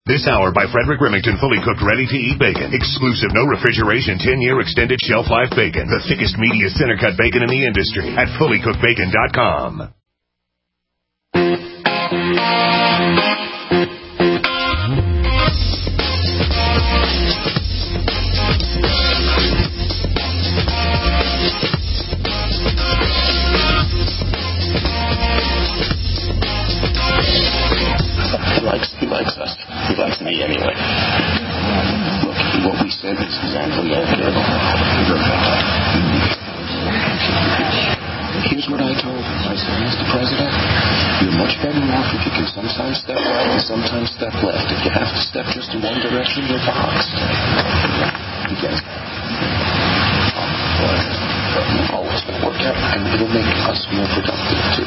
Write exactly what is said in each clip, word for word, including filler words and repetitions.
This hour by Frederick Remington, fully cooked, ready-to-eat bacon. Exclusive, no refrigeration, ten-year extended shelf life bacon. The thickest, meatiest, center-cut bacon in the industry at fully cooked bacon dot com. He likes, he likes us. He likes me anyway. Look, what we said is exactly accurate. Here's what I told him. I said, Mister President, you're much better off if you can sometimes step right and sometimes step left. If you have to step just in one direction, you're boxed. He gets that. Oh, it's going to work out, and it'll make us more productive, too.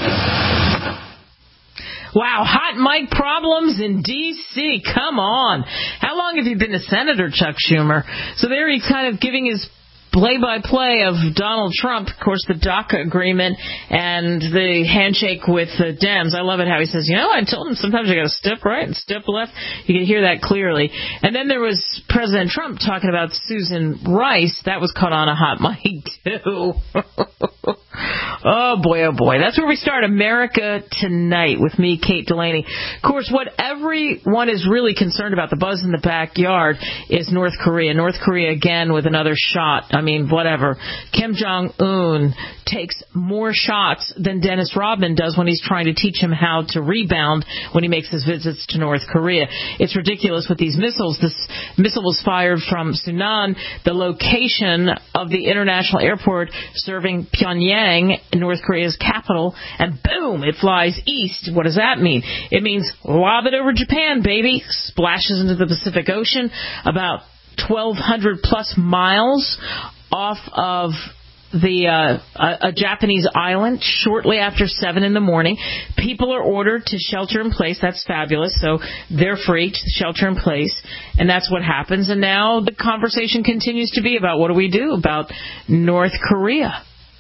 Wow, hot mic problems in D C Come on. How long have you been a senator, Chuck Schumer? So there he's kind of giving his play-by-play of Donald Trump, of course, the DACA agreement and the handshake with the Dems. I love it how he says, you know, I told him sometimes you got to step right and step left. You can hear that clearly. And then there was President Trump talking about Susan Rice. That was caught on a hot mic, too. Oh, boy, oh, boy. That's where we start America Tonight with me, Kate Delaney. Of course, what everyone is really concerned about, the buzz in the backyard, is North Korea. North Korea, again, with another shot. I mean, whatever. Kim Jong-un takes more shots than Dennis Rodman does when he's trying to teach him how to rebound when he makes his visits to North Korea. It's ridiculous with these missiles. This missile was fired from Sunan, the location of the international airport serving Pyongyang, North Korea's capital, and boom, it flies east. What does that mean? It means lob it over Japan, baby. Splashes into the Pacific Ocean about twelve hundred plus miles off of the uh, a, a Japanese island shortly after seven in the morning. People are ordered to shelter in place. That's fabulous. So they're free to shelter in place, and that's what happens. And now the conversation continues to be about what do we do about North Korea.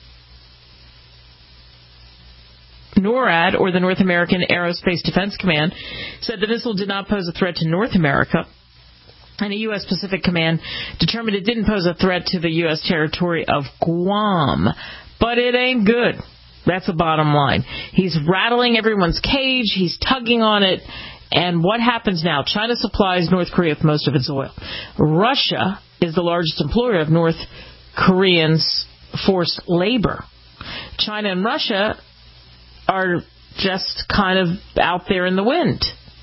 NORAD, or the North American Aerospace Defense Command, said the missile did not pose a threat to North America. And a U S. Pacific Command determined it didn't pose a threat to the U S territory of Guam. But it ain't good. That's the bottom line. He's rattling everyone's cage. He's tugging on it. And what happens now? China supplies North Korea with most of its oil. Russia is the largest employer of North Koreans' forced labor. China and Russia are just kind of out there in the wind.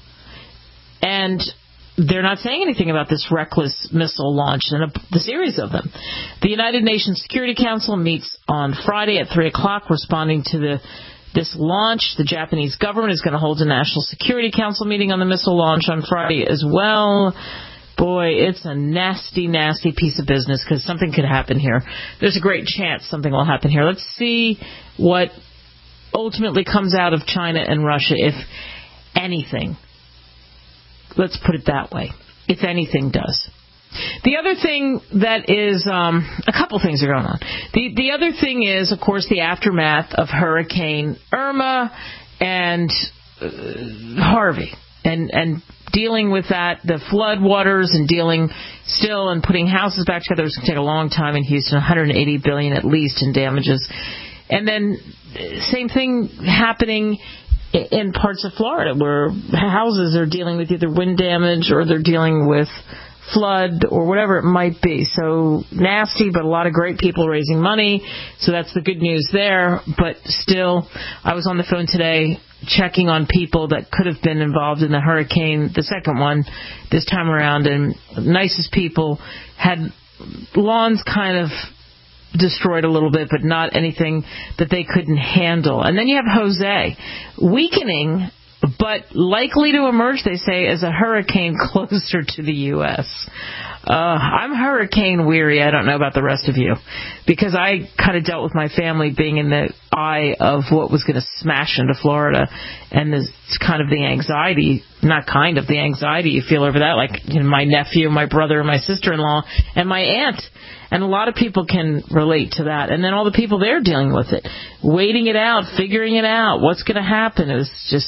And they're not saying anything about this reckless missile launch and a, the series of them. The United Nations Security Council meets on Friday at three o'clock responding to the this launch. The Japanese government is going to hold a National Security Council meeting on the missile launch on Friday as well. Boy, it's a nasty, nasty piece of business because something could happen here. There's a great chance something will happen here. Let's see what ultimately comes out of China and Russia, if anything. Let's put it that way. If anything does. The other thing that is, um, a couple things are going on. The the other thing is, of course, the aftermath of Hurricane Irma and uh, Harvey. And, and dealing with that, the flood waters and dealing still and putting houses back together is going to take a long time in Houston, one hundred eighty billion dollars at least in damages. And then same thing happening in parts of Florida where houses are dealing with either wind damage or they're dealing with flood or whatever it might be. So nasty, but a lot of great people raising money. So that's the good news there. But still, I was on the phone today checking on people that could have been involved in the hurricane, the second one this time around, and nicest people had lawns kind of destroyed a little bit, but not anything that they couldn't handle. And then you have Jose, weakening, but likely to emerge, they say, as a hurricane closer to the U S Uh, I'm hurricane weary. I don't know about the rest of you, because I kind of dealt with my family being in the eye of what was going to smash into Florida, and this kind of the anxiety, not kind of, the anxiety you feel over that, like, you know, my nephew, my brother, my sister-in-law, and my aunt. And a lot of people can relate to that. And then all the people there dealing with it, waiting it out, figuring it out, what's going to happen. It was just uh,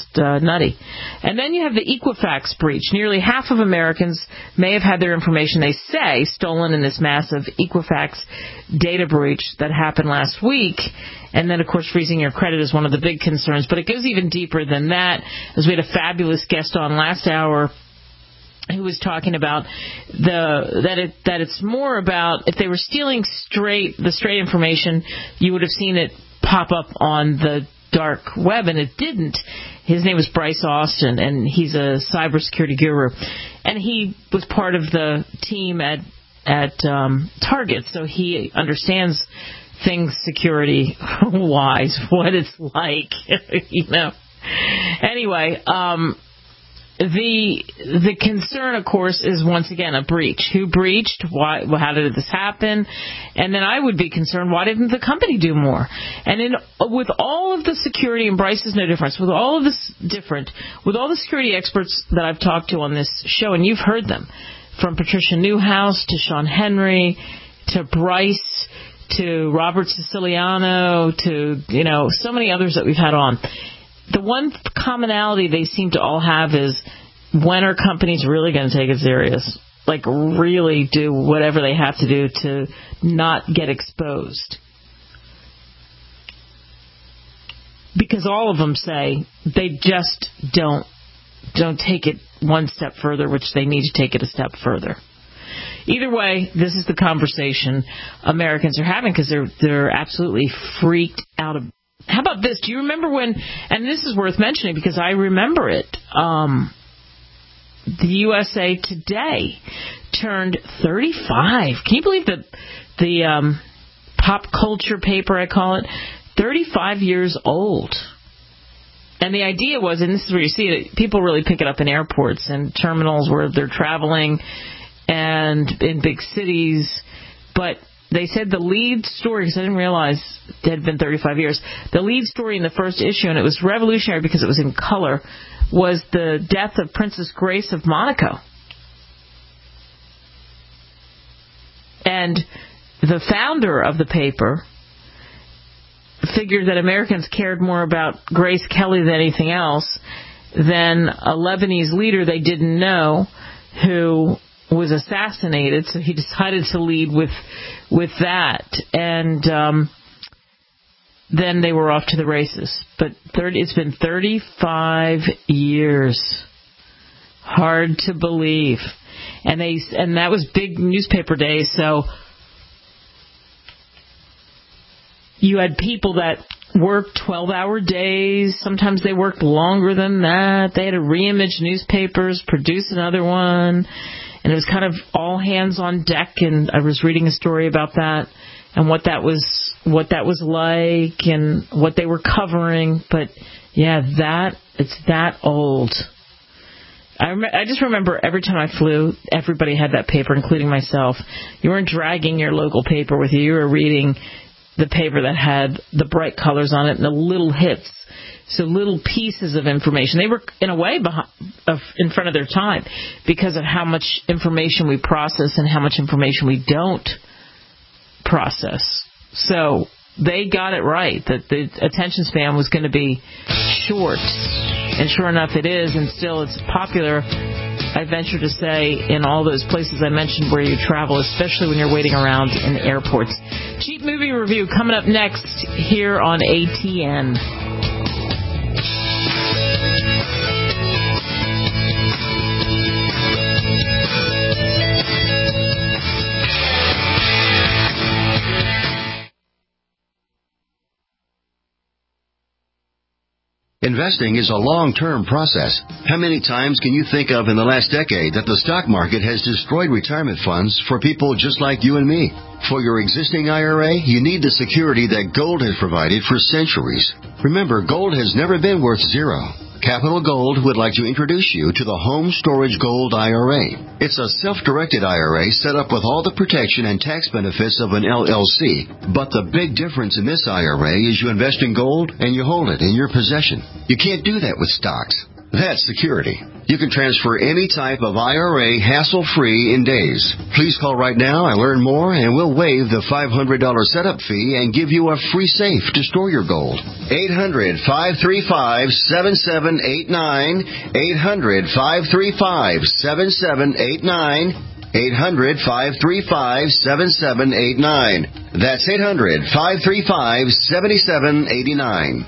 nutty. And then you have the Equifax breach. Nearly half of Americans may have had their information, they say, stolen in this massive Equifax data breach that happened last week. And then, of course, freezing your credit is one of the big concerns. But it goes even deeper than that, as we had a fabulous guest on last hour who was talking about the that it that it's more about if they were stealing straight the straight information, you would have seen it pop up on the dark web, and it didn't. His name was Bryce Austin, and he's a cybersecurity guru, and he was part of the team at at um, Target, so he understands things security wise, what it's like, you know. Anyway, um, the the concern, of course, is once again a breach. Who breached? Why? How did this happen? And then I would be concerned, why didn't the company do more? And in with all of the security, and Bryce is no difference, with all of this different, with all the security experts that I've talked to on this show, and you've heard them, from Patricia Newhouse to Sean Henry to Bryce to Robert Siciliano to, you know, so many others that we've had on. The one commonality they seem to all have is, when are companies really going to take it serious? Like, really do whatever they have to do to not get exposed? Because all of them say they just don't don't take it one step further, which they need to take it a step further. Either way, this is the conversation Americans are having, because they're they're absolutely freaked out of. How about this? Do you remember when, and this is worth mentioning because I remember it, um, the U S A Today turned thirty-five. Can you believe that the um, pop culture paper, I call it, thirty-five years old? And the idea was, and this is where you see it, people really pick it up in airports and terminals where they're traveling and in big cities, but they said the lead story, because I didn't realize it had been thirty-five years, the lead story in the first issue, and it was revolutionary because it was in color, was the death of Princess Grace of Monaco. And the founder of the paper figured that Americans cared more about Grace Kelly than anything else than a Lebanese leader they didn't know who was assassinated, so he decided to lead with with that, and um, then they were off to the races. But thirty, it's been thirty-five years. Hard to believe, and they and that was big newspaper days. So you had people that worked twelve-hour days. Sometimes they worked longer than that. They had to reimage newspapers, produce another one. And it was kind of all hands on deck, and I was reading a story about that and what that was, what that was like, and what they were covering. But yeah, that it's that old. I rem- I just remember every time I flew, everybody had that paper, including myself. You weren't dragging your local paper with you; you were reading the paper that had the bright colors on it and the little hits. So little pieces of information. They were, in a way, behind, uh, in front of their time because of how much information we process and how much information we don't process. So they got it right, that the attention span was going to be short. And sure enough, it is, and still it's popular, I venture to say, in all those places I mentioned where you travel, especially when you're waiting around in airports. Cheap Movie Review coming up next here on A T N. Investing is a long-term process. How many times can you think of in the last decade that the stock market has destroyed retirement funds for people just like you and me? For your existing I R A, you need the security that gold has provided for centuries. Remember, gold has never been worth zero. Capital Gold would like to introduce you to the Home Storage Gold I R A. It's a self-directed I R A set up with all the protection and tax benefits of an L L C. But the big difference in this I R A is you invest in gold and you hold it in your possession. You can't do that with stocks. That's security. You can transfer any type of I R A hassle-free in days. Please call right now and learn more, and we'll waive the five hundred dollars setup fee and give you a free safe to store your gold. eight hundred, five three five, seven seven eight nine. eight hundred, five three five, seven seven eight nine. eight hundred, five three five, seven seven eight nine. That's eight hundred, five three five, seven seven eight nine.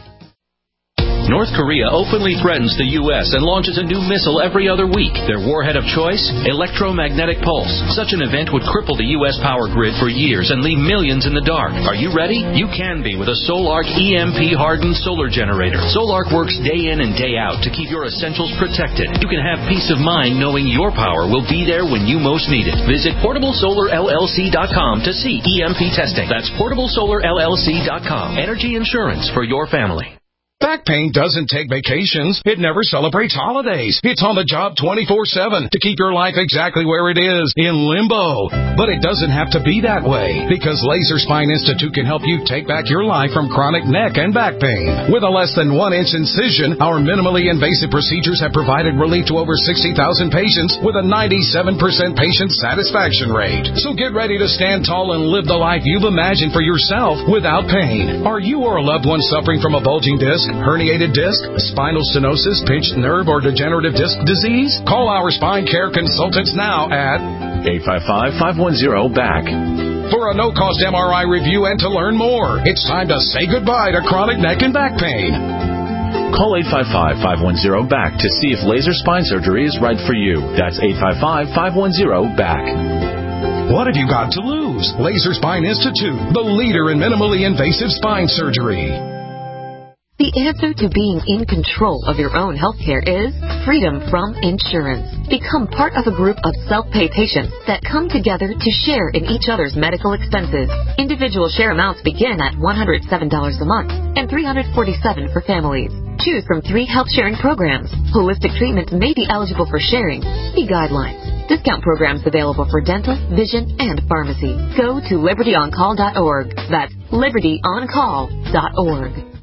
North Korea openly threatens the U S and launches a new missile every other week. Their warhead of choice? Electromagnetic pulse. Such an event would cripple the U S power grid for years and leave millions in the dark. Are you ready? You can be with a Solarc E M P-hardened solar generator. Solarc works day in and day out to keep your essentials protected. You can have peace of mind knowing your power will be there when you most need it. Visit portable solar L L C dot com to see E M P testing. That's portable solar L L C dot com. Energy insurance for your family. Back pain doesn't take vacations. It never celebrates holidays. It's on the job twenty-four seven to keep your life exactly where it is, in limbo. But it doesn't have to be that way, because Laser Spine Institute can help you take back your life from chronic neck and back pain. With a less than one inch incision, our minimally invasive procedures have provided relief to over sixty thousand patients with a ninety-seven percent patient satisfaction rate. So get ready to stand tall and live the life you've imagined for yourself without pain. Are you or a loved one suffering from a bulging disc, herniated disc, spinal stenosis, pinched nerve, or degenerative disc disease? Call our spine care consultants now at eight five five, five one zero, B A C. For a no-cost M R I review and to learn more. It's time to say goodbye to chronic neck and back pain. Call eight five five, five one zero, B A C to see if laser spine surgery is right for you. That's eight five five, five one zero, B A C. What have you got to lose? Laser Spine Institute, the leader in minimally invasive spine surgery. The answer to being in control of your own healthcare is freedom from insurance. Become part of a group of self-pay patients that come together to share in each other's medical expenses. Individual share amounts begin at one hundred seven dollars a month and three hundred forty-seven dollars for families. Choose from three health sharing programs. Holistic treatments may be eligible for sharing. See guidelines. Discount programs available for dental, vision, and pharmacy. Go to liberty on call dot org. That's liberty on call dot org.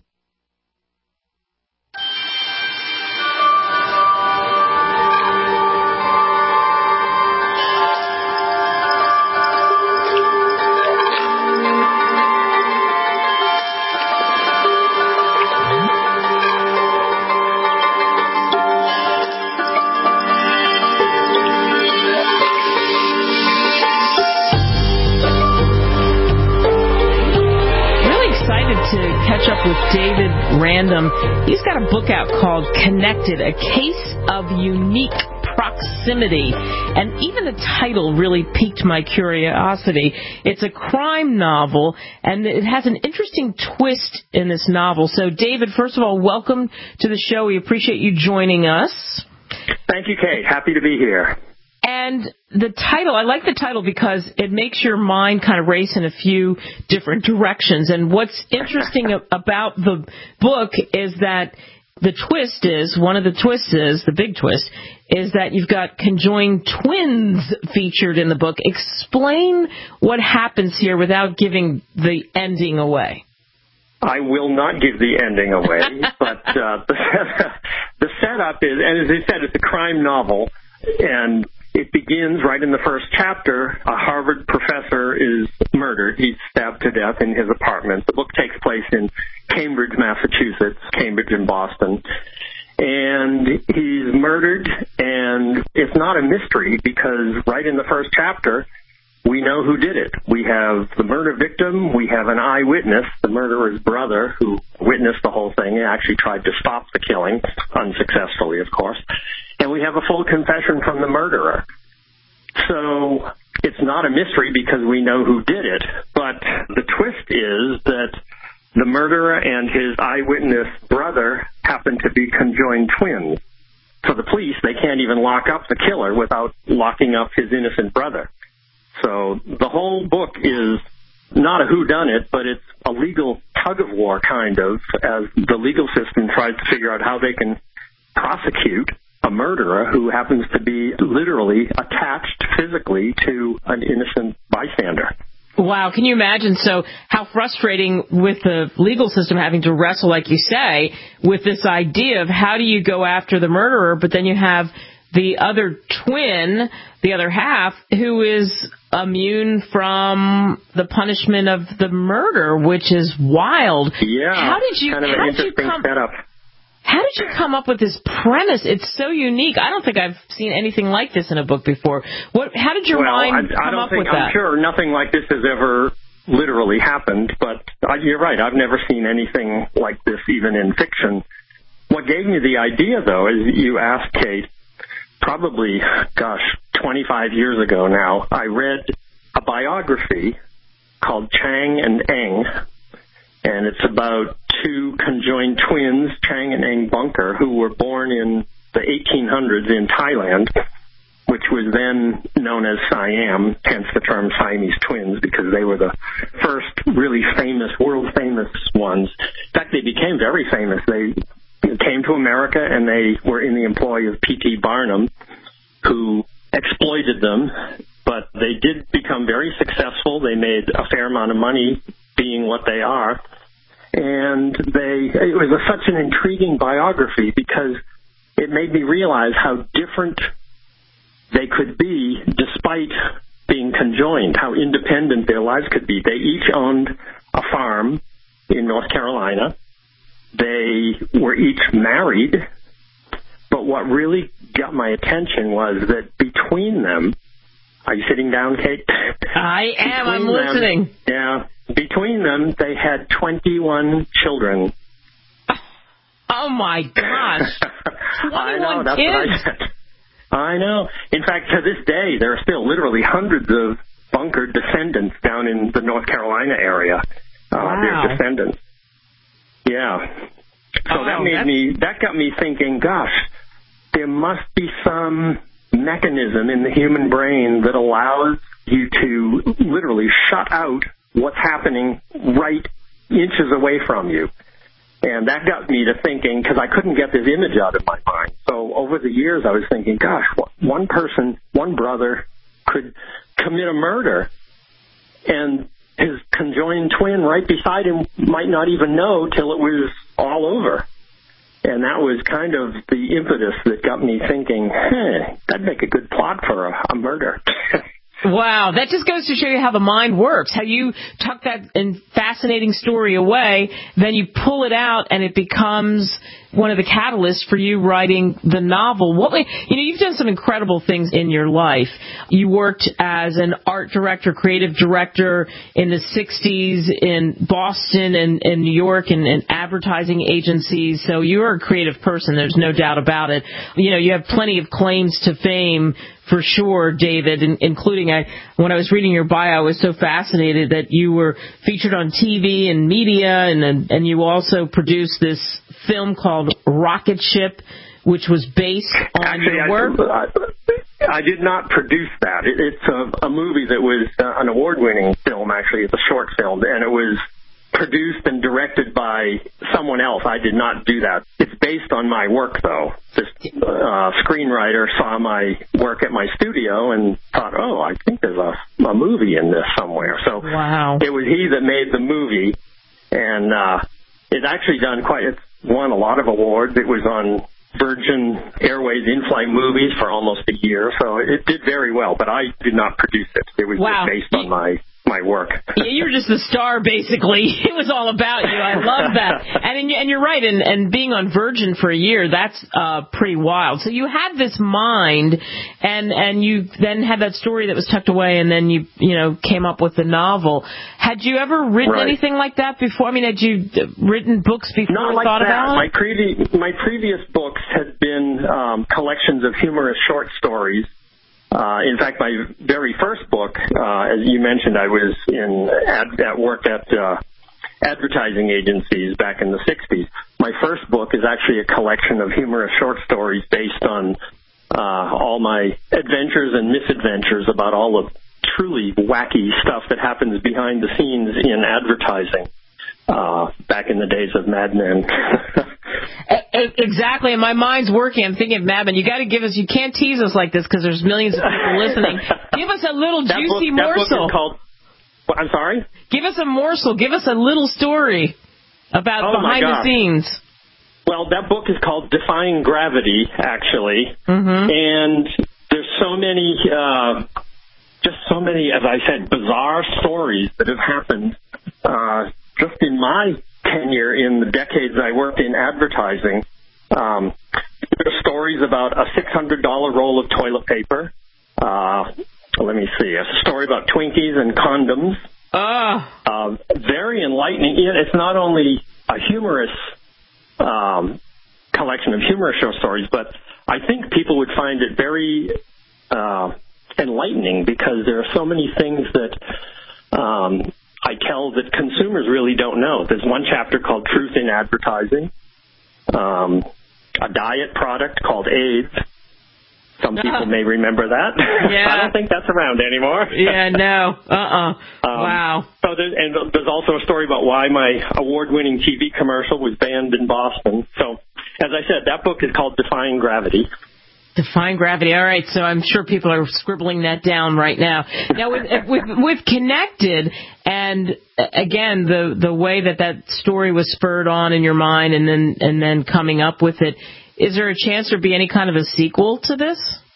With David Random. He's got a book out called Connected, A Case of Unique Proximity. And even the title really piqued my curiosity. It's a crime novel, and it has an interesting twist in this novel. So, David, first of all, welcome to the show. We appreciate you joining us. Thank you, Kate. Happy to be here. And the title, I like the title because it makes your mind kind of race in a few different directions. And what's interesting about the book is that the twist is, one of the twists is, the big twist, is that you've got conjoined twins featured in the book. Explain what happens here without giving the ending away. I will not give the ending away, but uh, the, the setup is, and as I said, it's a crime novel, and it begins right in the first chapter. A Harvard professor is murdered. He's stabbed to death in his apartment. The book takes place in Cambridge, Massachusetts, Cambridge and Boston. And he's murdered, and it's not a mystery because right in the first chapter, we know who did it. We have the murder victim. We have an eyewitness, the murderer's brother, who witnessed the whole thing and actually tried to stop the killing, unsuccessfully, of course. And we have a full confession from the murderer. So it's not a mystery because we know who did it. But the twist is that the murderer and his eyewitness brother happen to be conjoined twins. So the police, they can't even lock up the killer without locking up his innocent brother. So the whole book is not a whodunit, but it's a legal tug-of-war kind of, as the legal system tries to figure out how they can prosecute a murderer who happens to be literally attached physically to an innocent bystander. Wow, can you imagine? So how frustrating with the legal system having to wrestle, like you say, with this idea of how do you go after the murderer, but then you have the other twin, the other half, who is immune from the punishment of the murder, which is wild. Yeah, how did you, kind of how an did you interesting come, setup. How did you come up with this premise? It's so unique. I don't think I've seen anything like this in a book before. What? How did your well, mind I, I come don't up think, with I'm that? I'm sure nothing like this has ever literally happened, but uh, you're right. I've never seen anything like this even in fiction. What gave me the idea, though, is you asked, Kate, probably, gosh, twenty-five years ago now, I read a biography called Chang and Eng, and it's about two conjoined twins, Chang and Eng Bunker, who were born in the eighteen hundreds in Thailand, which was then known as Siam, hence the term Siamese twins, because they were the first really famous, world-famous ones. In fact, they became very famous. They came to America, and they were in the employ of P T Barnum, who exploited them, but they did become very successful. They made a fair amount of money being what they are. And they, it was a, such an intriguing biography because it made me realize how different they could be despite being conjoined, how independent their lives could be. They each owned a farm in North Carolina. They were each married. But what really got my attention was that between them, are you sitting down, Kate? I am. I'm them, listening. Yeah. Between them, they had twenty-one children. Oh, my gosh. I know. That's kids. what I said. I know. In fact, to this day, there are still literally hundreds of Bunker descendants down in the North Carolina area. Uh, wow. Their descendants. Yeah. So oh, that made that's... me, that got me thinking, gosh, there must be some mechanism in the human brain that allows you to literally shut out what's happening right inches away from you. And that got me to thinking, because I couldn't get this image out of my mind. So over the years, I was thinking, gosh, one person, one brother could commit a murder, and his conjoined twin right beside him might not even know till it was all over. And that was kind of the impetus that got me thinking, hey, that'd make a good plot for a, a murder. Wow, that just goes to show you how the mind works, how you tuck that fascinating story away, then you pull it out and it becomes one of the catalysts for you writing the novel. What, you know, you've done some incredible things in your life. You worked as an art director, creative director in the sixties in Boston and, and New York and, and advertising agencies. So you're a creative person. There's no doubt about it. You know, you have plenty of claims to fame for sure, David, including I, when I was reading your bio, I was so fascinated that you were featured on T V and media, and and you also produced this film called Rocket Ship, which was based on Actually, your work. I, I did not produce that. It, it's a, a movie that was uh, an award-winning film, actually. It's a short film, and it was produced and directed by someone else. I did not do that. It's based on my work, though. This uh, screenwriter saw my work at my studio and thought, oh, I think there's a, a movie in this somewhere. So wow. It was he that made the movie, and uh, it's actually done quite, it's won a lot of awards. It was on Virgin Airways in-flight movies for almost a year, so it did very well, but I did not produce it. It was wow. just based on my my work. Yeah, you were just the star, basically. It was all about you. I love that. And and you're right, and, and being on Virgin for a year, that's uh, pretty wild. So you had this mind, and and you then had that story that was tucked away, and then you you know came up with the novel. Had you ever written right. anything like that before? I mean, had you written books before? Not like thought that. About my previous my previous books had been um, collections of humorous short stories. Uh, in fact, my very first book, uh, as you mentioned, I was in at, at work at uh, advertising agencies back in the sixties. My first book is actually a collection of humorous short stories based on uh, all my adventures and misadventures about all the truly wacky stuff that happens behind the scenes in advertising uh, back in the days of Mad Men. Exactly, and my mind's working. I'm thinking of Mad Men. You got to give us. You can't tease us like this because there's millions of people listening. Give us a little that juicy book, that morsel. Book is called, Well, I'm sorry? Give us a morsel. Give us a little story about oh behind the scenes. Well, that book is called Defying Gravity, actually. Mm-hmm. And there's so many, uh, just so many, as I said, bizarre stories that have happened uh, just in my tenure in the decades I worked in advertising. Um, there are stories about a six hundred dollars roll of toilet paper. Uh, let me see. A story about Twinkies and condoms. Oh. Uh, very enlightening. It's not only a humorous um, collection of humorous short stories, but I think people would find it very uh, enlightening because there are so many things that um, I tell that consumers really don't know. There's one chapter called Truth in Advertising, um, a diet product called AIDS. Some people may remember that. Yeah. I don't think that's around anymore. Yeah, no. Uh-uh. Um, wow. So there's, and there's also a story about why my award-winning T V commercial was banned in Boston. So, as I said, that book is called Defying Gravity. Defying Gravity. All right, so I'm sure people are scribbling that down right now. Now, we've, we've, we've connected, and again, the the way that that story was spurred on in your mind and then and then coming up with it, is there a chance there'd be any kind of a sequel to this?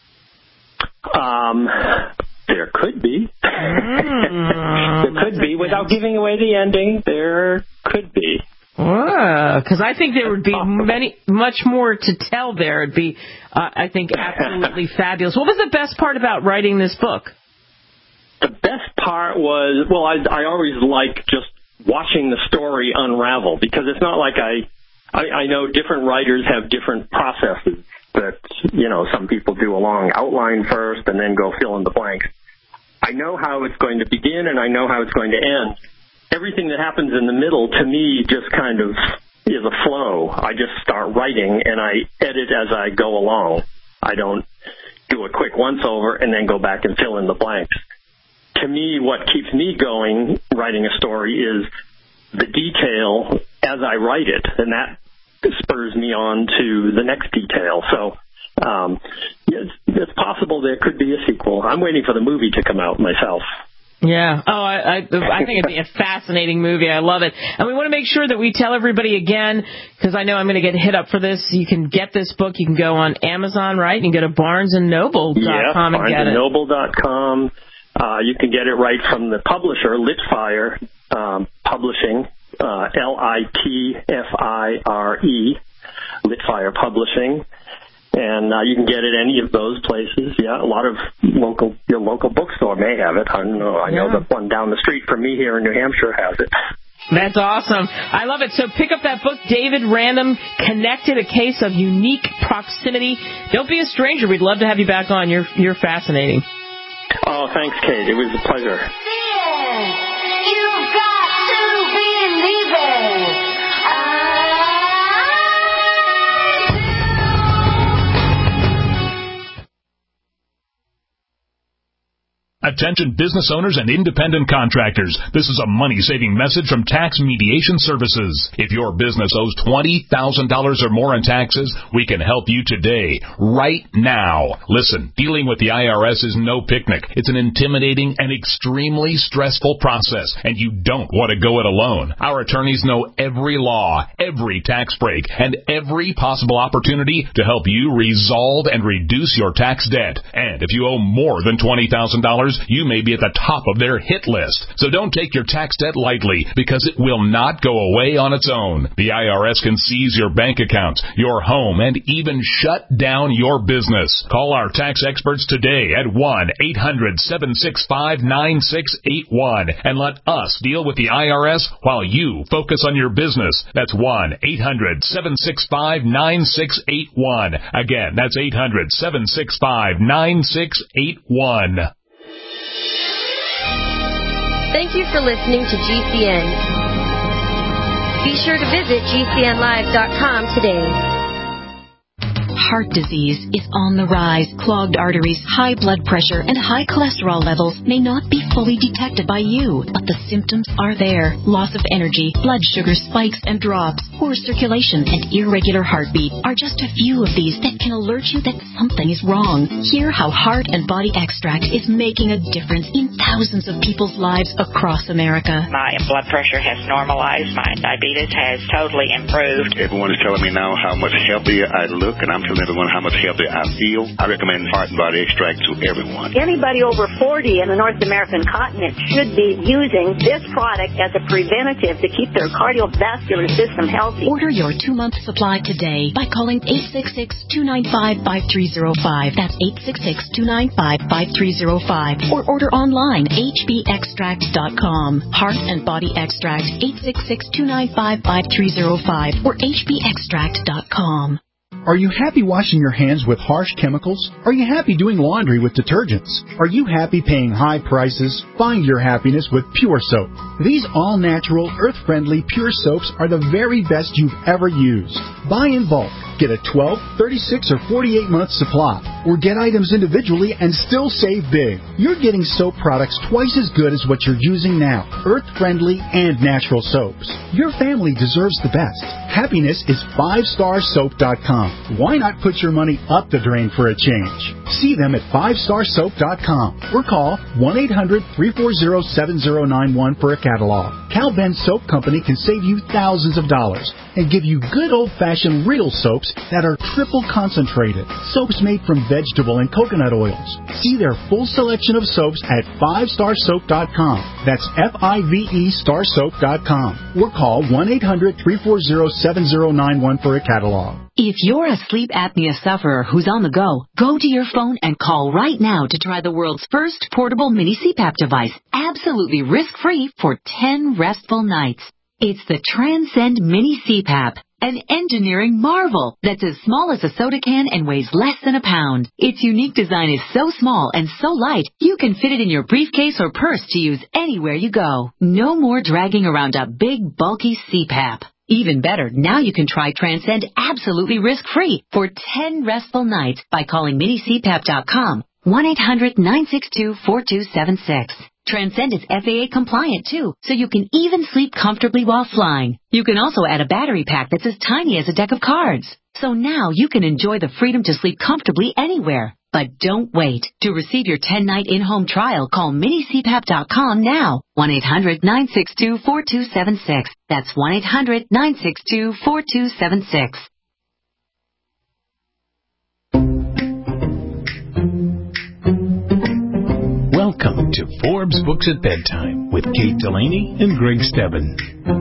Um, there could be. Mm, there could be. Without giving away the ending, there could be. Because I think there would be many, much more to tell there. It'd be, uh, I think, absolutely fabulous. What was the best part about writing this book? The best part was, well, I, I always like just watching the story unravel, because it's not like I, I, I know different writers have different processes that, you know, some people do a long outline first and then go fill in the blanks. I know how it's going to begin and I know how it's going to end. Everything that happens in the middle, to me, just kind of is a flow. I just start writing and I edit as I go along. I don't do a quick once-over and then go back and fill in the blanks. To me, what keeps me going writing a story is the detail as I write it, and that spurs me on to the next detail. So um, it's, it's possible there could be a sequel. I'm waiting for the movie to come out myself. Yeah. Oh, I, I, I think it'd be a fascinating movie. I love it. And we want to make sure that we tell everybody again, because I know I'm going to get hit up for this. You can get this book. You can go on Amazon, right? You can go to barnes and noble dot com yeah, and get it. barnes and noble dot com. Uh, you can get it right from the publisher, Litfire um, Publishing, uh, L I T F I R E, Litfire Publishing. And uh, you can get it any of those places. Yeah, a lot of local, your local bookstore may have it. I don't know. I know yeah. the one down the street from me here in New Hampshire has it. That's awesome. I love it. So pick up that book, David Random, Connected, A Case of Unique Proximity. Don't be a stranger. We'd love to have you back on. You're you're fascinating. Oh, thanks, Kate. It was a pleasure. You've got to believe it. Attention business owners and independent contractors. This is a money-saving message from Tax Mediation Services. If your business owes twenty thousand dollars or more in taxes, we can help you today, right now. Listen, dealing with the I R S is no picnic. It's an intimidating and extremely stressful process, and you don't want to go it alone. Our attorneys know every law, every tax break, and every possible opportunity to help you resolve and reduce your tax debt. And if you owe more than twenty thousand dollars, you may be at the top of their hit list. So don't take your tax debt lightly, because it will not go away on its own. The I R S can seize your bank accounts, your home, and even shut down your business. Call our tax experts today at one eight hundred seven six five nine six eight one and let us deal with the I R S while you focus on your business. That's one eight hundred seven six five nine six eight one. Again, that's eight hundred seven six five nine six eight one. Thank you for listening to G C N. Be sure to visit G C N live dot com today. heart disease is on the rise. Clogged arteries, high blood pressure, and high cholesterol levels may not be fully detected by you, but the symptoms are there. Loss of energy, blood sugar spikes and drops, poor circulation, and irregular heartbeat are just a few of these that can alert you that something is wrong. Hear how Heart and Body Extract is making a difference in thousands of people's lives across America. My blood pressure has normalized. My diabetes has totally improved. Everyone is telling me now how much healthier I look, and I'm telling everyone how much healthier I feel. I recommend Heart and Body Extract to everyone. Anybody over forty in the North American continent should be using this product as a preventative to keep their cardiovascular system healthy. Order your two-month supply today by calling eight six six, two nine five, five three zero five. That's eight six six, two nine five, five three zero five. Or order online, h b extract dot com. Heart and Body Extract, eight six six, two nine five, five three zero five or h b extract dot com. Are you happy washing your hands with harsh chemicals? Are you happy doing laundry with detergents? Are you happy paying high prices? Find your happiness with Pure Soap. These all-natural, earth-friendly Pure Soaps are the very best you've ever used. Buy in bulk. Get a twelve, thirty-six, or forty-eight month supply. Or get items individually and still save big. You're getting soap products twice as good as what you're using now. Earth-friendly and natural soaps. Your family deserves the best. Happiness is five star soap dot com. Why not put your money up the drain for a change? See them at five star soap dot com or call one eight hundred, three four zero, seven zero nine one for a catalog. Cal Ben Soap Company can save you thousands of dollars and give you good old-fashioned real soaps that are triple concentrated. Soaps made from vegetable and coconut oils. See their full selection of soaps at five star soap dot com. That's F I V E star soap dot com. Or call one eight hundred, three four zero, seven zero nine one for a catalog. If you're a sleep apnea sufferer who's on the go, go to your phone and call right now to try the world's first portable mini C PAP device, absolutely risk-free for ten restful nights. It's the Transcend Mini C PAP, an engineering marvel that's as small as a soda can and weighs less than a pound. Its unique design is so small and so light, you can fit it in your briefcase or purse to use anywhere you go. No more dragging around a big, bulky C PAP. Even better, now you can try Transcend absolutely risk-free for ten restful nights by calling mini c pap dot com, one eight hundred, nine six two, four two seven six. Transcend is F A A compliant too, so you can even sleep comfortably while flying. You can also add a battery pack that's as tiny as a deck of cards. So now you can enjoy the freedom to sleep comfortably anywhere. But don't wait. To receive your ten night in-home trial, call mini c pap dot com now. one eight hundred, nine six two, four two seven six. That's one eight hundred, nine six two, four two seven six. Welcome to Forbes Books at Bedtime with Kate Delaney and Greg Stebbin.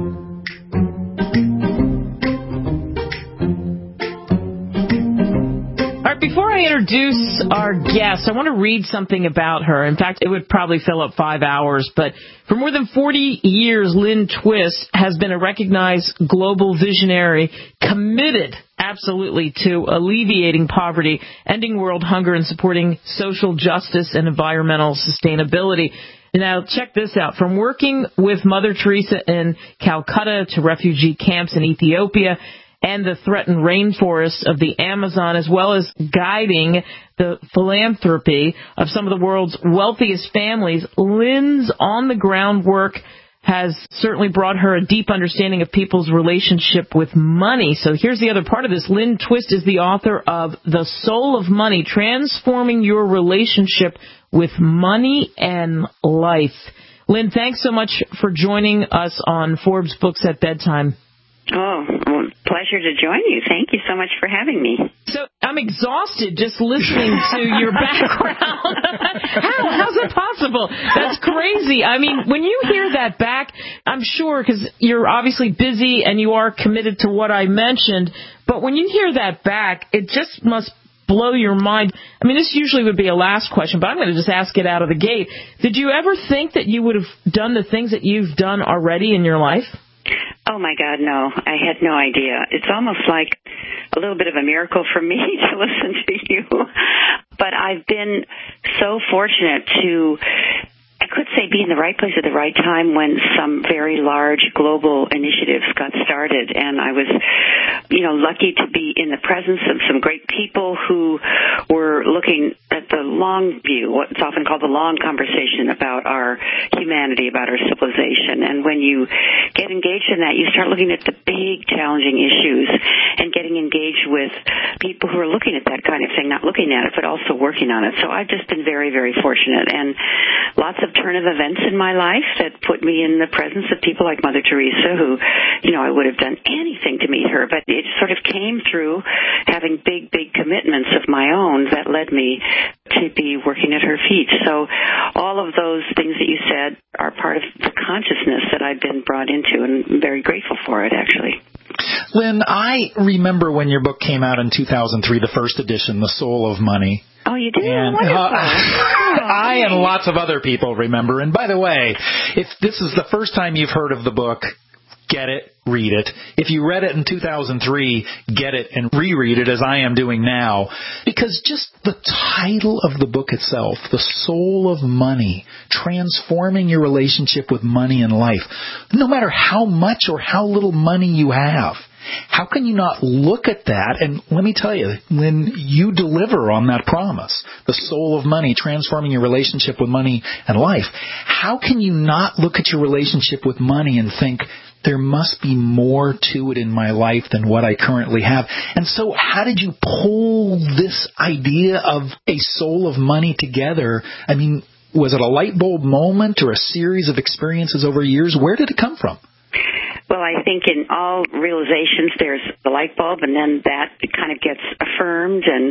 Before I introduce our guest, I want to read something about her. In fact, it would probably fill up five hours. But for more than forty years, Lynn Twist has been a recognized global visionary committed absolutely to alleviating poverty, ending world hunger, and supporting social justice and environmental sustainability. Now, check this out. From working with Mother Teresa in Calcutta to refugee camps in Ethiopia and the threatened rainforests of the Amazon, as well as guiding the philanthropy of some of the world's wealthiest families, Lynn's on-the-ground work has certainly brought her a deep understanding of people's relationship with money. So here's the other part of this. Lynn Twist is the author of The Soul of Money, Transforming Your Relationship with Money and Life. Lynn, thanks so much for joining us on Forbes Books at Bedtime. Oh, well, pleasure to join you. Thank you so much for having me. So I'm exhausted just listening to your background. How? How's that possible? That's crazy. I mean, when you hear that back, I'm sure, because you're obviously busy and you are committed to what I mentioned, but when you hear that back, it just must blow your mind. I mean, this usually would be a last question, but I'm going to just ask it out of the gate. Did you ever think that you would have done the things that you've done already in your life? Oh, my God, no. I had no idea. It's almost like a little bit of a miracle for me to listen to you. But I've been so fortunate to could say be in the right place at the right time when some very large global initiatives got started. And I was, you know, lucky to be in the presence of some great people who were looking at the long view, what's often called the long conversation about our humanity, about our civilization. And when you get engaged in that, you start looking at the big challenging issues and getting engaged with people who are looking at that kind of thing, not looking at it, but also working on it. So I've just been very, very fortunate. And lots of turn of events in my life that put me in the presence of people like Mother Teresa, who, you know, I would have done anything to meet her, but it sort of came through having big, big commitments of my own that led me to be working at her feet. So all of those things that you said are part of the consciousness that I've been brought into, and I'm very grateful for it, actually. Lynn, I remember when your book came out in two thousand three, the first edition, The Soul of Money. Oh, you did? And, Wonderful. Uh, I and lots of other people remember. And by the way, if this is the first time you've heard of the book, get it, read it. If you read it in two thousand three, get it and reread it as I am doing now. Because just the title of the book itself, The Soul of Money, transforming your relationship with money and life, no matter how much or how little money you have, how can you not look at that? And let me tell you, when you deliver on that promise, the soul of money, transforming your relationship with money and life, how can you not look at your relationship with money and think, there must be more to it in my life than what I currently have? And so how did you pull this idea of a soul of money together? I mean, was it a light bulb moment or a series of experiences over years? Where did it come from? Well, I think in all realizations there's the light bulb, and then that kind of gets affirmed. And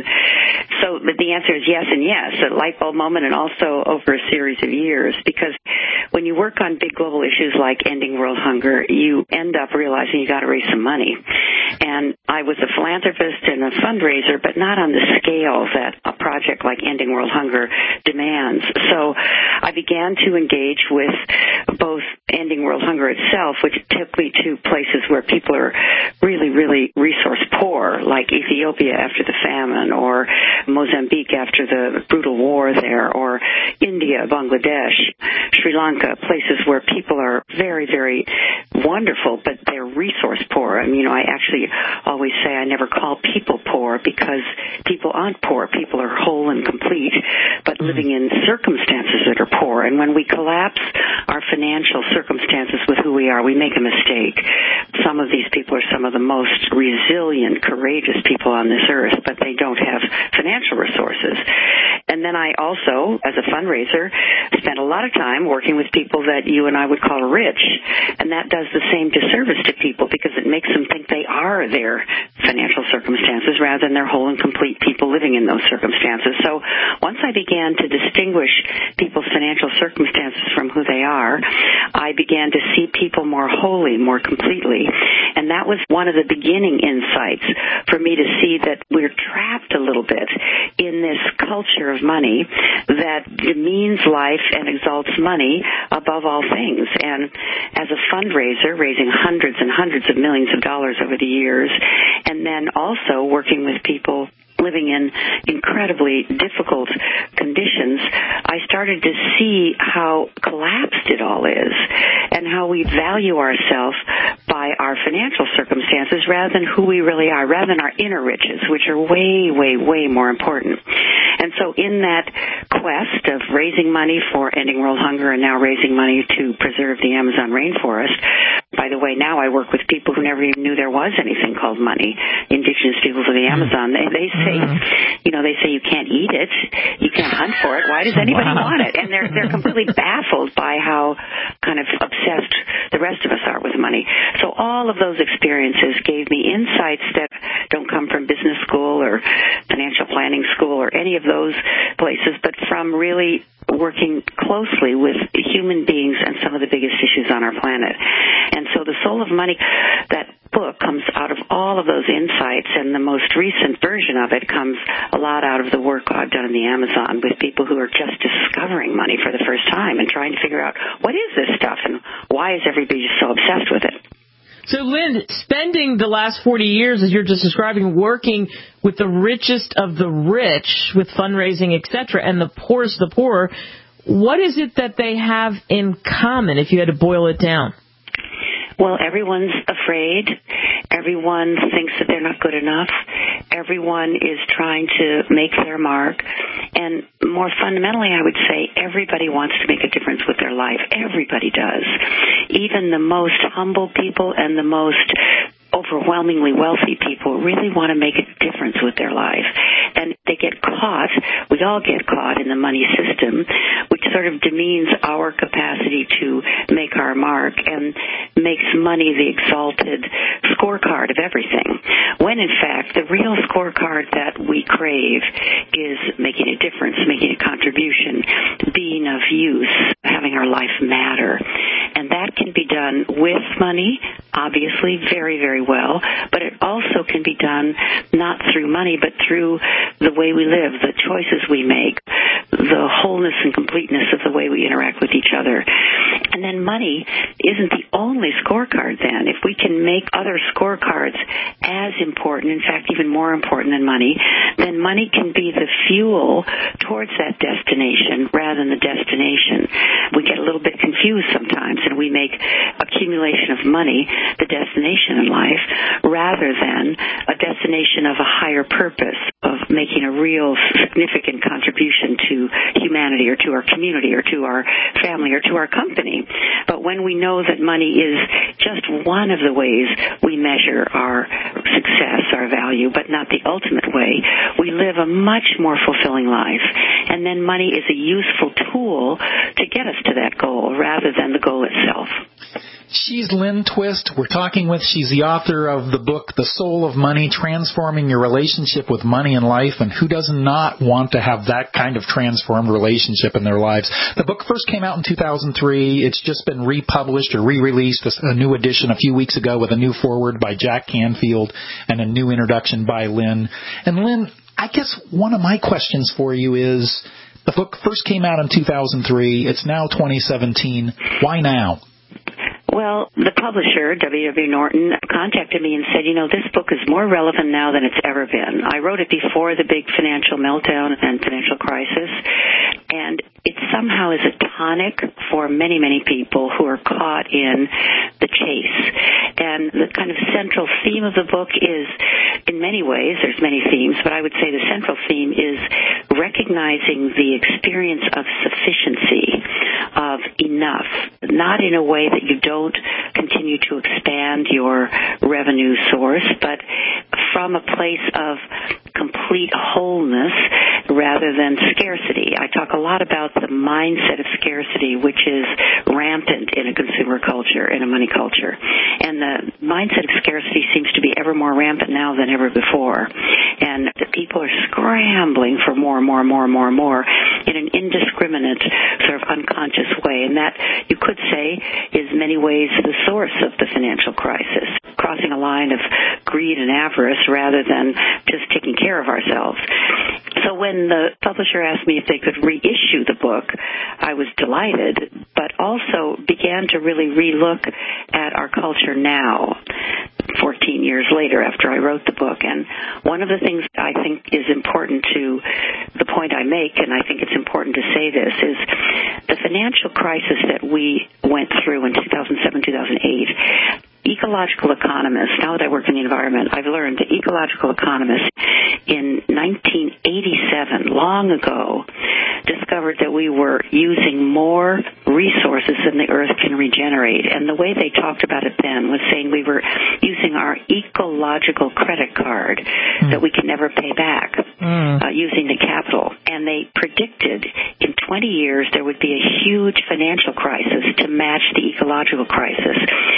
so the answer is yes and yes, a light bulb moment, and also over a series of years. Because when you work on big global issues like ending world hunger, you end up realizing you got to raise some money. And I was a philanthropist and a fundraiser, but not on the scale that a project like ending world hunger demands. So I began to engage with both ending world hunger itself, which typically to places where people are really, really resource poor, like Ethiopia after the famine, or Mozambique after the brutal war there, or India, Bangladesh, Sri Lanka, places where people are very, very wonderful, but they're resource poor. I mean, you know, I actually always say I never call people poor because people aren't poor. People are whole and complete, but living in circumstances that are poor. And when we collapse our financial circumstances with who we are, we make a mistake. Some of these people are some of the most resilient, courageous people on this earth, but they don't have financial resources. And then I also, as a fundraiser, spent a lot of time working with people that you and I would call rich, and that does the same disservice to people because it makes them think they are their financial circumstances rather than they're whole and complete people living in those circumstances. So once I began to distinguish people's financial circumstances from who they are, I began to see people more wholly, more completely. And that was one of the beginning insights for me to see that we're trapped a little bit in this culture of money that demeans life and exalts money above all things. And as a fundraiser, raising hundreds and hundreds of millions of dollars over the years, and then also working with people living in incredibly difficult conditions, I started to see how collapsed it all is and how we value ourselves by our financial circumstances rather than who we really are, rather than our inner riches, which are way, way, way more important. And so in that quest of raising money for ending world hunger and now raising money to preserve the Amazon rainforest, by the way, now I work with people who never even knew there was anything called money, indigenous peoples of the Amazon. They, they say, you know, they say you can't eat it, you can't hunt for it. Why does anybody wow. want it? And they're they're completely baffled by how kind of obsessed the rest of us are with money. So all of those experiences gave me insights that don't come from business school or financial planning school or any of those places, but from really working closely with human beings and some of the biggest issues on our planet. And so The Soul of Money, that book comes out of all of those insights, and the most recent version of it comes a lot out of the work I've done in the Amazon with people who are just discovering money for the first time and trying to figure out what is this stuff and why is everybody so obsessed with it. So, Lynn, spending the last forty years, as you're just describing, working with the richest of the rich with fundraising, et cetera, and the poorest of the poor, what is it that they have in common, if you had to boil it down? Well, everyone's afraid. Everyone thinks that they're not good enough. Everyone is trying to make their mark. And more fundamentally, I would say everybody wants to make a difference with their life. Everybody does. Even the most humble people and the most overwhelmingly wealthy people really want to make a difference with their life. And they get caught, we all get caught in the money system, which sort of demeans our capacity to make our mark and makes money the exalted scorecard of everything. When in fact, the real scorecard that we crave is making a difference, making a contribution, being of use, having our life matter. And that can be done with money, obviously, very, very well, but it also can be done not through money, but through the way we live, the choices we make, the wholeness and completeness of the way we interact with each other. And then money isn't the only scorecard then. If we can make other scorecards as important, in fact, even more important than money, then money can be the fuel towards that destination rather than the destination. We get a little bit confused sometimes, and we make accumulation of money the destination in life rather than a destination of a higher purpose, of making a real significant contribution to humanity or to our community or to our family or to our company. But when we know that money is just one of the ways we measure our success, our value, but not the ultimate way, we live a much more fulfilling life. And then money is a useful tool to get us to that goal rather than the goal itself. She's Lynn Twist. We're talking with, she's the author of the book, The Soul of Money, Transforming Your Relationship with Money and Life, and who does not want to have that kind of transformed relationship in their lives? The book first came out in two thousand three. It's just been republished or re-released, a new edition a few weeks ago with a new foreword by Jack Canfield and a new introduction by Lynn. And Lynn, I guess one of my questions for you is, the book first came out in two thousand three. It's now twenty seventeen. Why now? Well, the publisher, W W. Norton, contacted me and said, you know, this book is more relevant now than it's ever been. I wrote it before the big financial meltdown and financial crisis, and it somehow is a tonic for many, many people who are caught in the chase. And the kind of central theme of the book is, in many ways, there's many themes, but I would say the central theme is recognizing the experience of sufficiency, of enough, not in a way that you don't continue to expand your revenue source, but from a place of complete wholeness rather than scarcity. I talk a lot about the mindset of scarcity, which is rampant in a consumer culture, in a money culture. And the mindset of scarcity seems to be ever more rampant now than ever before. And the people are scrambling for more and more and more and more and more in an indiscriminate, sort of unconscious way. And that, you could say, is in many ways the source of the financial crisis, crossing a line of greed and avarice rather than just taking care of ourselves. So when the publisher asked me if they could reissue the book, I was delighted, but also began to really relook at our culture now, fourteen years later after I wrote the book. And one of the things I think is important to the point I make, and I think it's important to say this, is the financial crisis that we went through in two thousand seven, two thousand eight, ecological economists, now that I work in the environment, I've learned that ecological economists in nineteen eighty-seven, long ago, discovered that we were using more resources than the earth can regenerate. And the way they talked about it then was saying we were using our ecological credit card mm. that we can never pay back, mm. uh, using the capital. And they predicted in twenty years there would be a huge financial crisis to match the ecological crisis.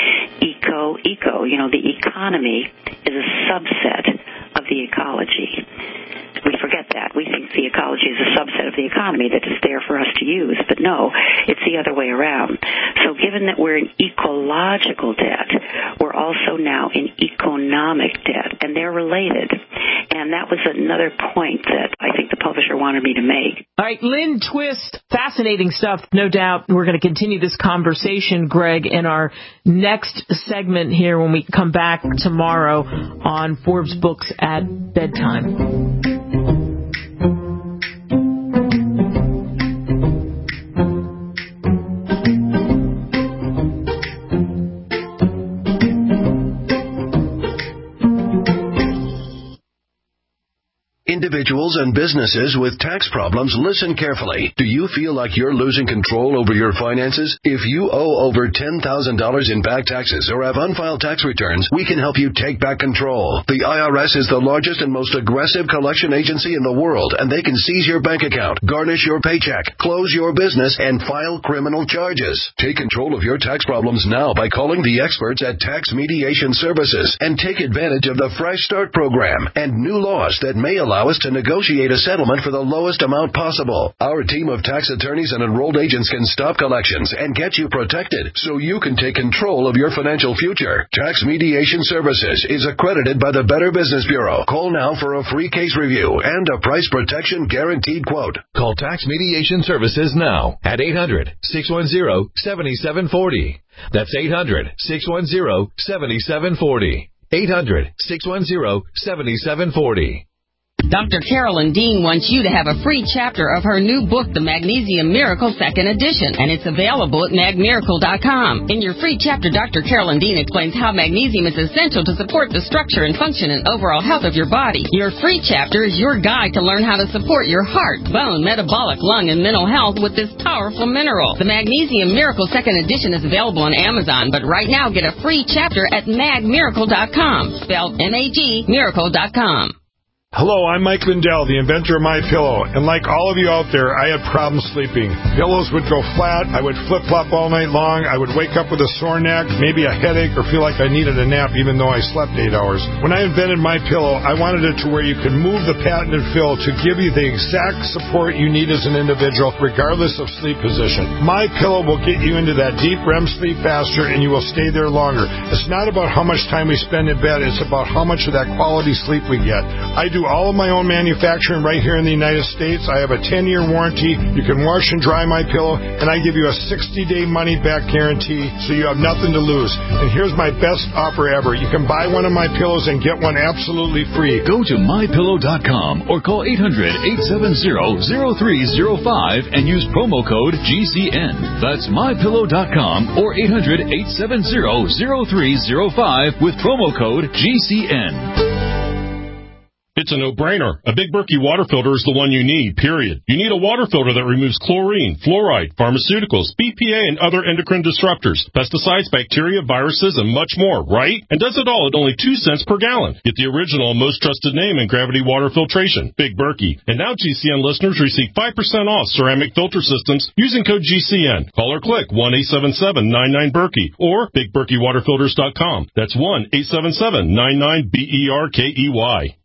Eco, eco, you know, the economy is a subset of the ecology. We forget that. We think the ecology is a subset of the economy that is there for us to use. But no, it's the other way around. So given that we're in ecological debt, we're also now in economic debt, and they're related. And that was another point that I think the publisher wanted me to make. All right, Lynn Twist, fascinating stuff. No doubt we're going to continue this conversation, Greg, in our next segment here when we come back tomorrow on Forbes Books at Bedtime. Individuals and businesses with tax problems, listen carefully. Do you feel like you're losing control over your finances? If you owe over ten thousand dollars in back taxes or have unfiled tax returns, we can help you take back control. The I R S is the largest and most aggressive collection agency in the world, and they can seize your bank account, garnish your paycheck, close your business, and file criminal charges. Take control of your tax problems now by calling the experts at Tax Mediation Services and take advantage of the Fresh Start program and new laws that may allow us to negotiate a settlement for the lowest amount possible. Our team of tax attorneys and enrolled agents can stop collections and get you protected so you can take control of your financial future. Tax Mediation Services is accredited by the Better Business Bureau. Call now for a free case review and a price protection guaranteed quote. Call Tax Mediation Services now at eight hundred, six one zero, seven seven four zero. That's eight hundred, six one zero, seven seven four zero. eight hundred, six one zero, seven seven four zero. Doctor Carolyn Dean wants you to have a free chapter of her new book, The Magnesium Miracle Second Edition, and it's available at mag miracle dot com. In your free chapter, Doctor Carolyn Dean explains how magnesium is essential to support the structure and function and overall health of your body. Your free chapter is your guide to learn how to support your heart, bone, metabolic, lung, and mental health with this powerful mineral. The Magnesium Miracle Second Edition is available on Amazon, but right now get a free chapter at mag miracle dot com, spelled M A G miracle dot com. Hello, I'm Mike Lindell, the inventor of MyPillow, and like all of you out there, I had problems sleeping. Pillows would go flat, I would flip-flop all night long, I would wake up with a sore neck, maybe a headache, or feel like I needed a nap even though I slept eight hours. When I invented MyPillow, I wanted it to where you could move the patented fill to give you the exact support you need as an individual, regardless of sleep position. MyPillow will get you into that deep R E M sleep faster, and you will stay there longer. It's not about how much time we spend in bed, it's about how much of that quality sleep we get. I do all of my own manufacturing right here in the United States. I have a ten-year warranty. You can wash and dry my pillow, and I give you a sixty-day money-back guarantee, so you have nothing to lose. And here's my best offer ever. You can buy one of my pillows and get one absolutely free. Go to my pillow dot com or call eight hundred, eight seven zero, zero three zero five and use promo code G C N. That's my pillow dot com or eight hundred, eight seven zero, zero three zero five with promo code G C N. It's a no-brainer. A Big Berkey water filter is the one you need, period. You need a water filter that removes chlorine, fluoride, pharmaceuticals, B P A, and other endocrine disruptors, pesticides, bacteria, viruses, and much more, right? And does it all at only two cents per gallon. Get the original and most trusted name in gravity water filtration, Big Berkey. And now G C N listeners receive five percent off ceramic filter systems using code G C N. Call or click one eight seven seven, nine nine, Berkey or big berkey water filters dot com. That's one eight seven seven, nine nine, B E R K E Y.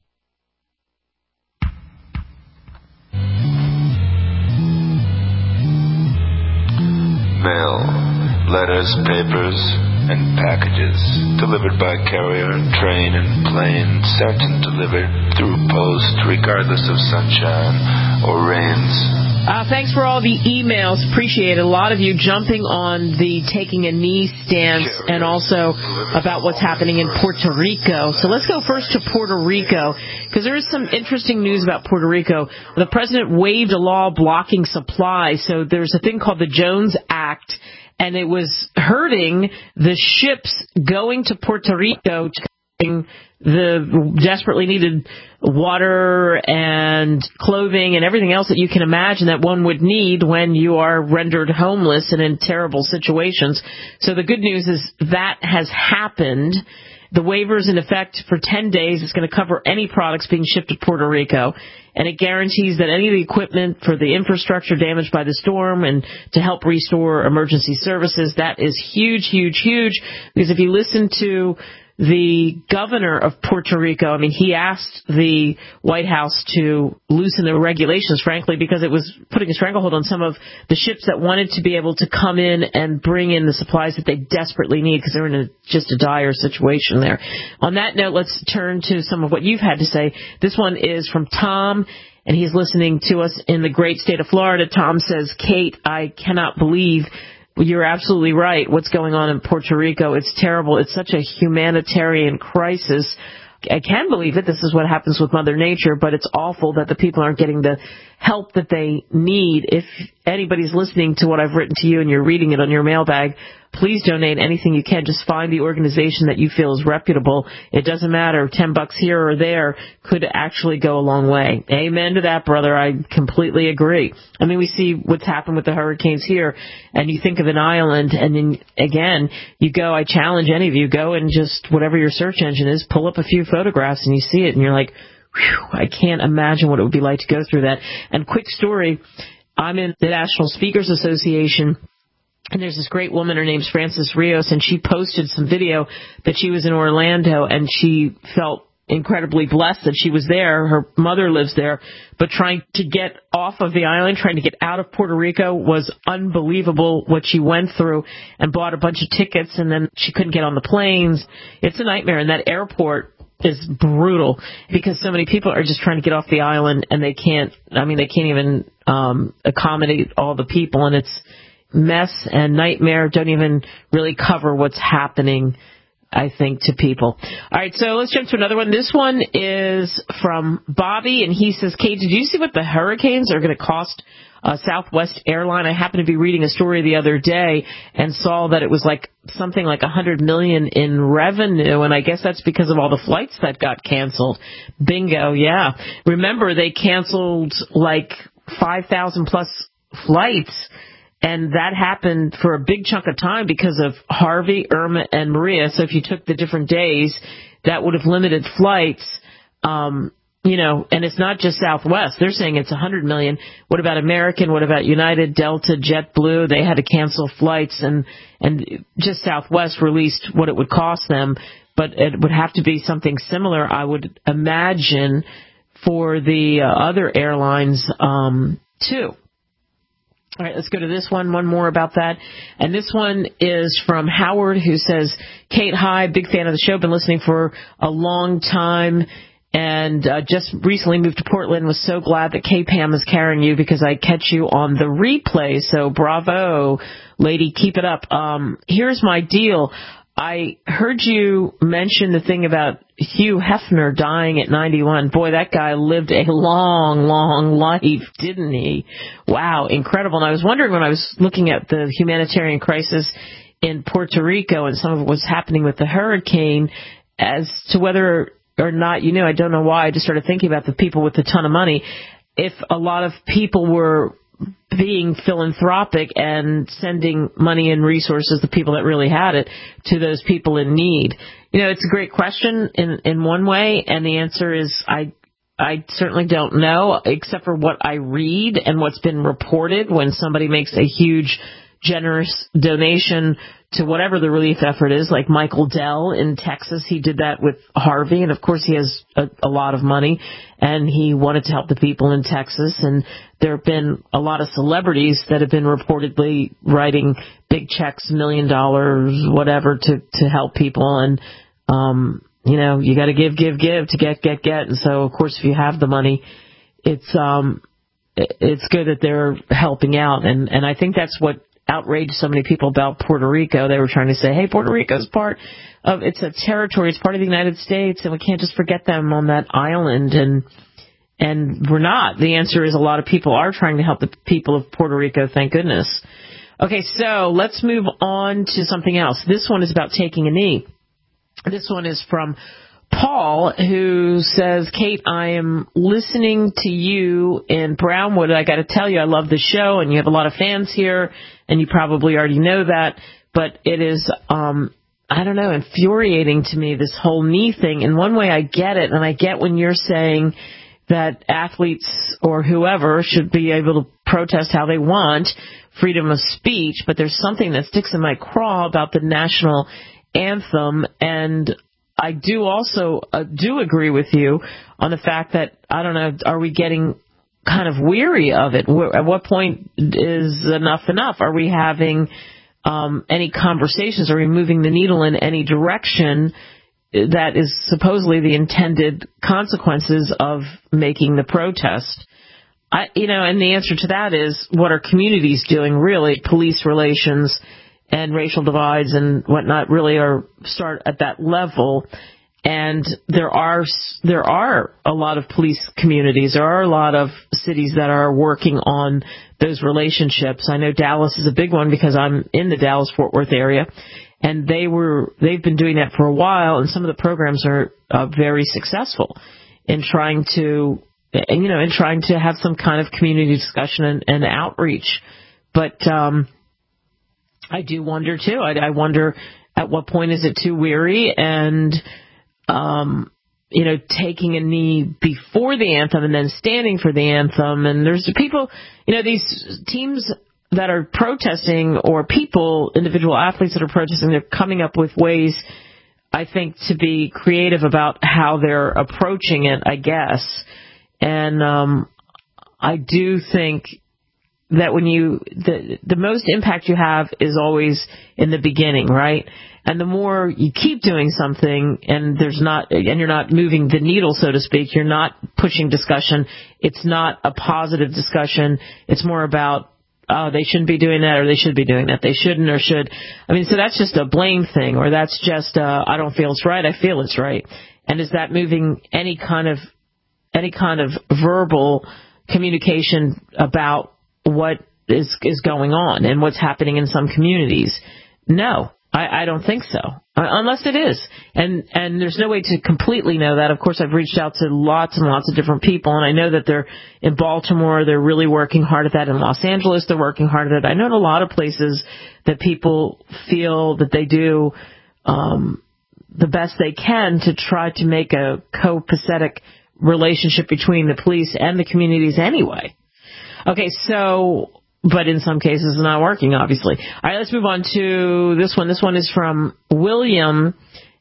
Mail, letters, papers, and packages delivered by carrier, train, and plane, sent and delivered through post, regardless of sunshine or rains. Uh, thanks for all the emails. Appreciate it. A lot of you jumping on the taking a knee stance and also about what's happening in Puerto Rico. So let's go first to Puerto Rico because there is some interesting news about Puerto Rico. The president waived a law blocking supply. So there's a thing called the Jones Act, and it was hurting the ships going to Puerto Rico to the desperately needed water and clothing and everything else that you can imagine that one would need when you are rendered homeless and in terrible situations. So the good news is that has happened. The waiver is in effect for ten days. It's going to cover any products being shipped to Puerto Rico, and it guarantees that any of the equipment for the infrastructure damaged by the storm and to help restore emergency services, that is huge, huge, huge, because if you listen to the governor of Puerto Rico, I mean, he asked the White House to loosen the regulations, frankly, because it was putting a stranglehold on some of the ships that wanted to be able to come in and bring in the supplies that they desperately need because they're in a, just a dire situation there. On that note, let's turn to some of what you've had to say. This one is from Tom, and he's listening to us in the great state of Florida. Tom says, Kate, I cannot believe you're absolutely right. What's going on in Puerto Rico? It's terrible. It's such a humanitarian crisis. I can believe it. This is what happens with Mother Nature, but it's awful that the people aren't getting the help that they need. If anybody's listening to what I've written to you and you're reading it on your mailbag, please donate anything you can. Just find the organization that you feel is reputable. It doesn't matter. Ten bucks here or there could actually go a long way. Amen to that, brother. I completely agree. I mean, we see what's happened with the hurricanes here, and you think of an island, and then, again, you go, I challenge any of you, go and just, whatever your search engine is, pull up a few photographs, and you see it, and you're like, whew, I can't imagine what it would be like to go through that. And quick story, I'm in the National Speakers Association, and there's this great woman, her name's Frances Rios, and she posted some video that she was in Orlando, and she felt incredibly blessed that she was there. Her mother lives there, but trying to get off of the island, trying to get out of Puerto Rico was unbelievable what she went through, and bought a bunch of tickets, and then she couldn't get on the planes. It's a nightmare, and that airport is brutal because so many people are just trying to get off the island, and they can't, I mean, they can't even um, accommodate all the people, and it's mess and nightmare. Don't even really cover what's happening, I think, to people. All right, so let's jump to another one. This one is from Bobby, and he says, Kate, did you see what the hurricanes are going to cost uh, Southwest Airline? I happened to be reading a story the other day and saw that it was like something like one hundred million dollars in revenue, and I guess that's because of all the flights that got canceled. Bingo, yeah. Remember, they canceled like five thousand plus flights. And that happened for a big chunk of time because of Harvey, Irma, and Maria. So if you took the different days, that would have limited flights. Um, you know, and it's not just Southwest. They're saying it's one hundred million. What about American? What about United, Delta, JetBlue? They had to cancel flights, and and just Southwest released what it would cost them. But it would have to be something similar, I would imagine, for the uh, other airlines um, too. All right, let's go to this one. One more about that. And this one is from Howard, who says, Kate, hi, big fan of the show. Been listening for a long time and uh, just recently moved to Portland. Was so glad that K-Pam is carrying you because I catch you on the replay. So bravo, lady. Keep it up. Um, here's my deal. I heard you mention the thing about Hugh Hefner dying at ninety-one. Boy, that guy lived a long, long life, didn't he? Wow, incredible. And I was wondering when I was looking at the humanitarian crisis in Puerto Rico and some of what was happening with the hurricane as to whether or not, you know, I don't know why, I just started thinking about the people with a ton of money. If a lot of people were being philanthropic and sending money and resources, the people that really had it, to those people in need. You know, it's a great question in in one way, and the answer is I I certainly don't know, except for what I read and what's been reported when somebody makes a huge, generous donation to whatever the relief effort is, like Michael Dell in Texas. He did that with Harvey, and of course he has a, a lot of money, and he wanted to help the people in Texas. And there have been a lot of celebrities that have been reportedly writing big checks, million dollars, whatever, to, to help people. And, um, you know, you got to give, give, give to get, get, get. And so, of course, if you have the money, it's um, it's good that they're helping out. And, and I think that's what outraged so many people about Puerto Rico. They were trying to say, hey, Puerto Rico's part of, it's a territory, it's part of the United States, and we can't just forget them on that island. And and we're not. The answer is a lot of people are trying to help the people of Puerto Rico, thank goodness. Okay, so let's move on to something else. This one is about taking a knee. This one is from Paul, who says, Kate, I am listening to you in Brownwood. I got to tell you, I love the show, and you have a lot of fans here, and you probably already know that, but it is, um, I don't know, infuriating to me, this whole knee thing. In one way, I get it, and I get when you're saying that athletes or whoever should be able to protest how they want, freedom of speech, but there's something that sticks in my craw about the national anthem, and I do also uh, do agree with you on the fact that, I don't know, are we getting kind of weary of it? At what point is enough enough? Are we having um, any conversations? Are we moving the needle in any direction that is supposedly the intended consequences of making the protest? I, you know, and the answer to that is, what are communities doing, really? Police relations and racial divides and whatnot really are start at that level. And there are there are a lot of police communities. There are a lot of cities that are working on those relationships. I know Dallas is a big one because I'm in the Dallas-Fort Worth area, and they were they've been doing that for a while. And some of the programs are uh, very successful in trying to, you know, in trying to have some kind of community discussion and, and outreach. But um, I do wonder too. I, I wonder at what point is it too weary and Um, you know, taking a knee before the anthem and then standing for the anthem. And there's people, you know, these teams that are protesting or people, individual athletes that are protesting, they're coming up with ways, I think, to be creative about how they're approaching it, I guess. And um, I do think that when you, the, the most impact you have is always in the beginning, right? And the more you keep doing something and there's not, and you're not moving the needle, so to speak, you're not pushing discussion. It's not a positive discussion. It's more about, oh, they shouldn't be doing that or they should be doing that. They shouldn't or should. I mean, so that's just a blame thing, or that's just, uh, I don't feel it's right. I feel it's right. And is that moving any kind of, any kind of verbal communication about what is, is going on and what's happening in some communities? No. I, I don't think so, uh, unless it is. And and there's no way to completely know that. Of course, I've reached out to lots and lots of different people, and I know that they're in Baltimore, they're really working hard at that. In Los Angeles, they're working hard at it. I know in a lot of places that people feel that they do um, the best they can to try to make a copacetic relationship between the police and the communities anyway. Okay, so... But in some cases, it's not working, obviously. All right, let's move on to this one. This one is from William.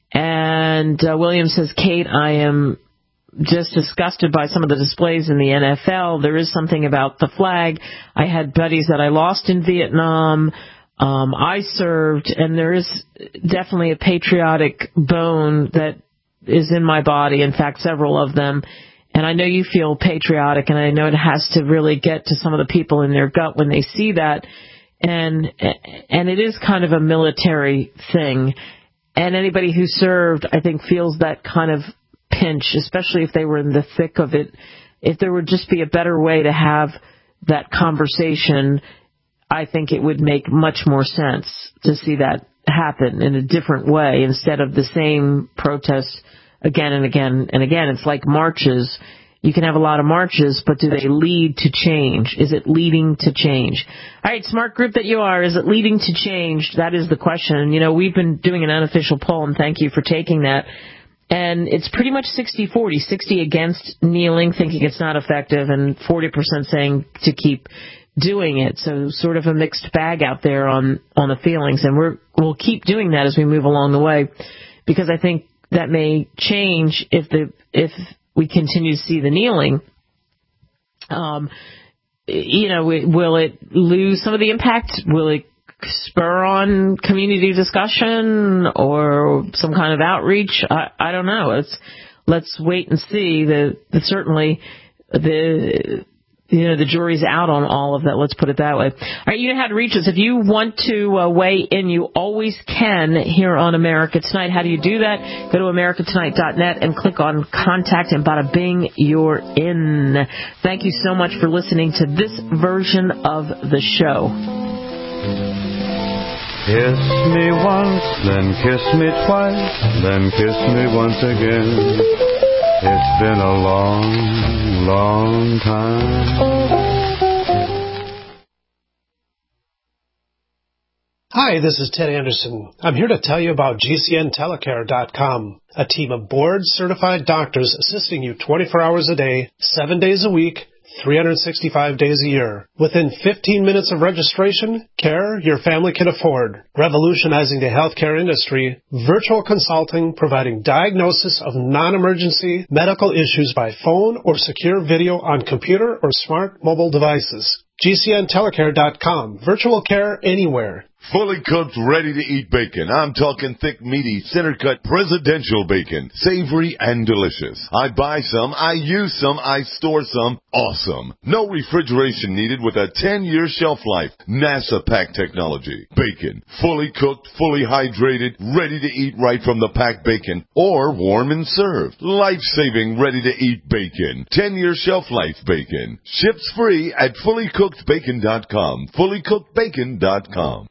And uh, William says, Kate, I am just disgusted by some of the displays in the N F L. There is something about the flag. I had buddies that I lost in Vietnam. Um, I served, and there is definitely a patriotic bone that is in my body. In fact, several of them. And I know you feel patriotic, and I know it has to really get to some of the people in their gut when they see that. And and it is kind of a military thing. And anybody who served, I think, feels that kind of pinch, especially if they were in the thick of it. If there would just be a better way to have that conversation, I think it would make much more sense to see that happen in a different way instead of the same protest again and again and again. It's like marches. You can have a lot of marches, but do they lead to change? Is it leading to change? All right, smart group that you are, is it leading to change? That is the question. You know, we've been doing an unofficial poll, and thank you for taking that. And it's pretty much sixty forty, sixty against kneeling, thinking it's not effective, and forty percent saying to keep doing it. So sort of a mixed bag out there on, on the feelings. And we're, we'll keep doing that as we move along the way, because I think that may change if the if we continue to see the kneeling. Um, you know, will it lose some of the impact? Will it spur on community discussion or some kind of outreach? I, I don't know. Let's let's wait and see. The, the certainly the. You know, the jury's out on all of that. Let's put it that way. All right, you know how to reach us. If you want to uh, weigh in, you always can here on America Tonight. How do you do that? Go to america tonight dot net and click on Contact, and bada bing, you're in. Thank you so much for listening to this version of the show. Kiss me once, then kiss me twice, then kiss me once again. It's been a long, long time. Hi, this is Ted Anderson. I'm here to tell you about G C N telecare dot com, a team of board-certified doctors assisting you twenty-four hours a day, seven days a week, three hundred sixty-five days a year. Within fifteen minutes of registration, care your family can afford. Revolutionizing the healthcare industry, virtual consulting providing diagnosis of non-emergency medical issues by phone or secure video on computer or smart mobile devices. G C N telecare dot com. Virtual care anywhere. Fully cooked, ready-to-eat bacon. I'm talking thick, meaty, center-cut, presidential bacon. Savory and delicious. I buy some, I use some, I store some. Awesome. No refrigeration needed with a ten-year shelf life. NASA pack technology. Bacon. Fully cooked, fully hydrated, ready to eat right from the packed bacon. Or warm and served. Life-saving, ready-to-eat bacon. ten-year shelf life bacon. Ships free at fully cooked bacon dot com. fully cooked bacon dot com.